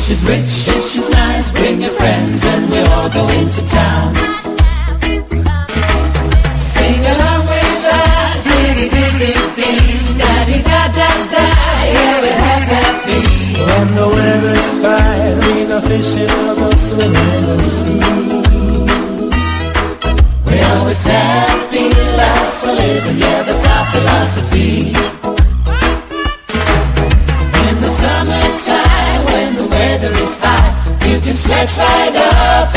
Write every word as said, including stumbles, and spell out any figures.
she's rich, if she's nice, bring your friends and we'll all go into town. Sing along with us, diddy diddy dee, da-dee da da da, yeah we're happy. When the weather's fine, we go fishing or go swimming in the sea. We're always happy, life's a living, yeah that's our philosophy. In the summertime, when the weather is high, you can stretch right up